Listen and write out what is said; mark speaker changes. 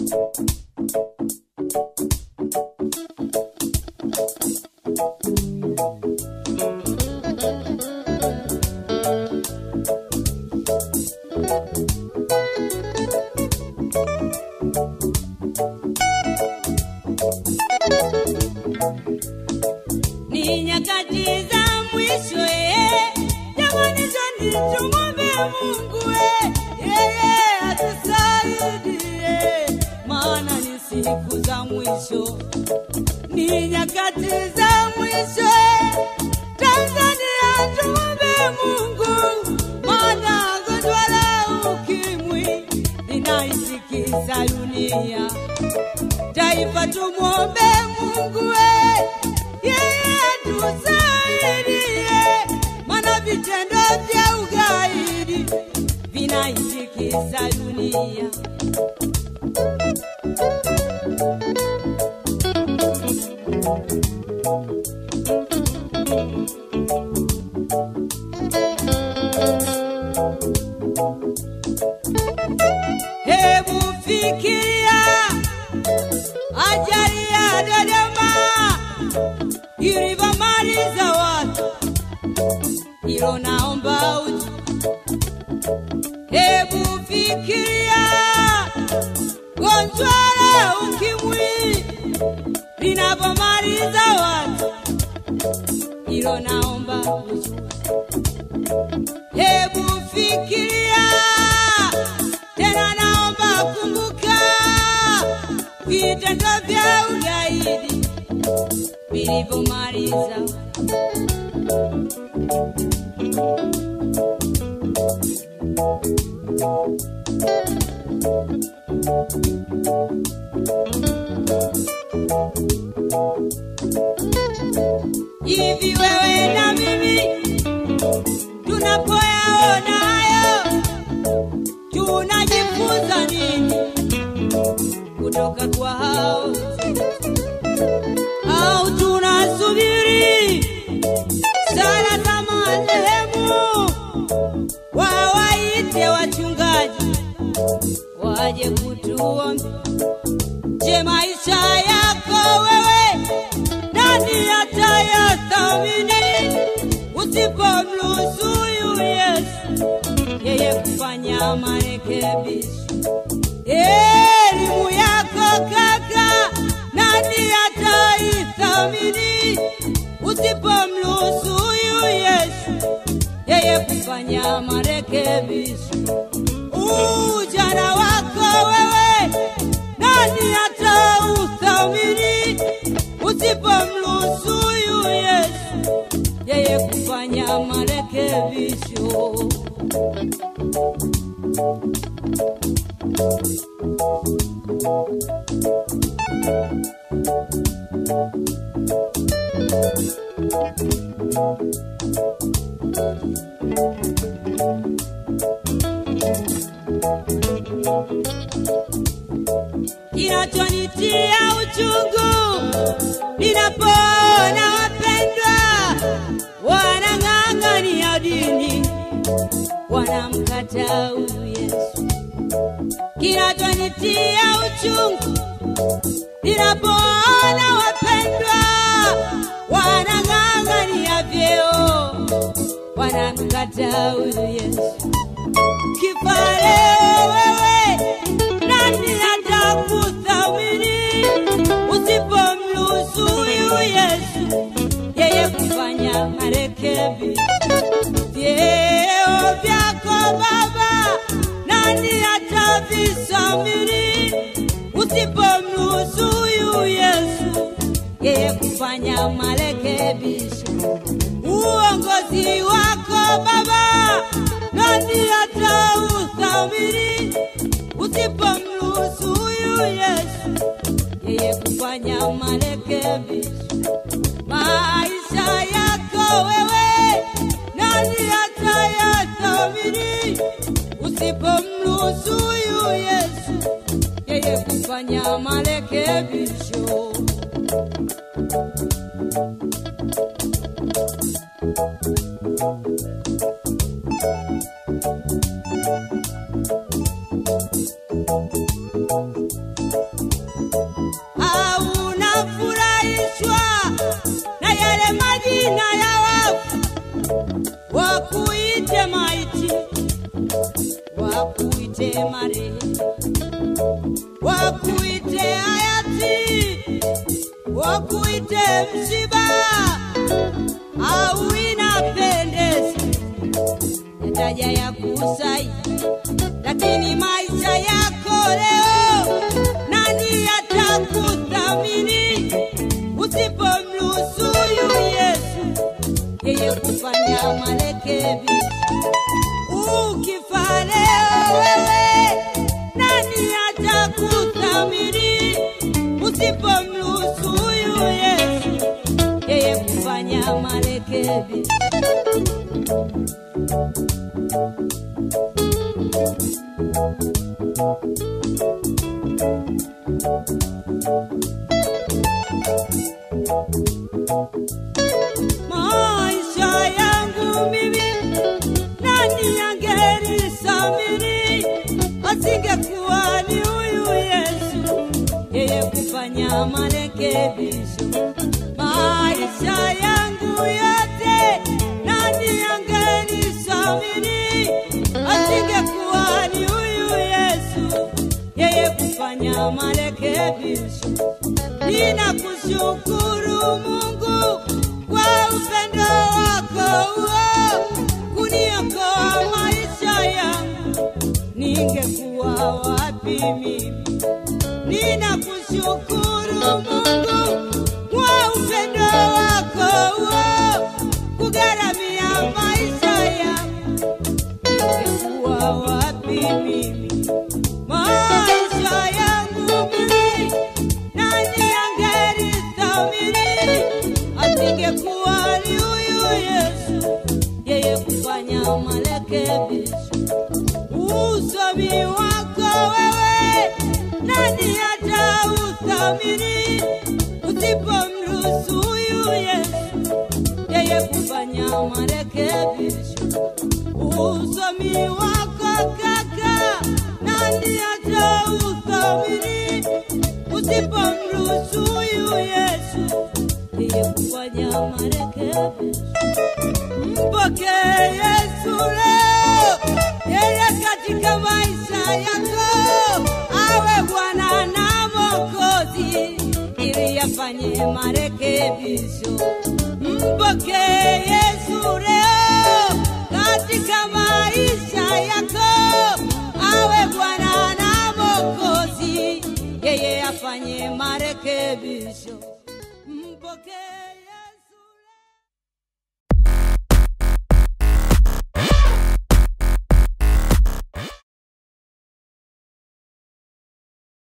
Speaker 1: Ni nyakati za mwisho jamani, zoni tumwombe Mungu yeye atusaidie, maana ni siku za mwisho. Ni nyakati za mwisho Tanzania, tumwombe Mungu, maana gonjwa la ukimwi linaitikisa dunia. Taifa tumwombe Mungu yeye atusaidie, maana vitendo vya ugaidi vinaitikisa dunia. Hebu fikiria ajali ya Dodoma ilivyomaliza watu, hilo naomba ujue. Hebu fikiria gonjwa la ukimwi linavyomaliza watu, hilo naomba ujue. Hebu fikiria tena, naomba kumbuka vitendo vya ugaidi vilivyomaliza. Hivi wewe na mimi tunapoyaona hayo tunajifunza nini kutoka kwa hao? Au tunasubiri sala za marehemu wawaite wachungaji waje kutuombe? Je, maisha yako wewe nani atayathamini usipomruhusu huyu Yesu yeye kufanya marekebisho? Elimu yako kaka nani ataithamini usipomruhusu huyu Yesu yeye kufanya marekebisho? Ujana wako wewe nani atauthamini usipomruhusu huyu Yesu yeye kufanya marekebisho? Kinachonitia uchungu ninapoona wapendwa wanang'ang'ania dini, wanamkataa huyu Yesu. Kinachonitia uchungu ninapoona wapendwa wanang'ang'ania vyeo, wanamkataa huyu Yesu. Kifareo wewe nani atakuthamini usipomruhusu huyu Yesu yeye kufanya marekebisho? Vyeo vyako baba nani atavisamini usipomruhusu huyu Yesu yeye kufanya marekebisho? Uongozi wako baba nani atauthamini usipomruhusu huyu Yesu yeye kufanya marekebisho? Maisha yako wewe nani atayathamini usipomruhusu huyu Yesu yeye kufanya marekebisho? wakuite marehemu, wakuite hayati, wakuite msiba, au inapendeza yataja ya kusai. Lakini maisha yako leo nani atakuthamini usipomruhusu Yesu yeye kufanya marekebisho? Ukifa leo wewe nani atakuthamini usipomruhusu Yesu yeye kufanya marekebisho? Maisha yangu mimi nani angenisamini asingekuwa ni huyu Yesu yeye kufanya marekebisho? Maisha yangu yote nani angenisamini asingekuwa ni huyu Yesu yeye kufanya marekebisho? Ninakushukuru Mungu kwa upendo wako huo kuniokoa maisha yangu, ningekuwa wapi mimi? Ninakushukuru Mungu kwa upendo wako huo kugharamia maisha yangu, ningekuwa wapi mimi? Maisha yangu mimi nani angenithamini asingekuwa ni huyu Yesu yeye kufanya marekebisho? Usomi wako wewe nani atauthamini usipomruhusu huyu Yesu yeye kufanya marekebisho? Usomi wako kaka nani atauthamini usipomruhusu huyu Yesu yeye kufanya marekebisho? Mpokee Yesu leo yeye katika maisha yako, awe Bwana na Mwokozi ili afanye marekebisho. Mpokee Yesu leo katika maisha yako, awe Bwana na Mwokozi yeye afanye marekebisho. Mpokee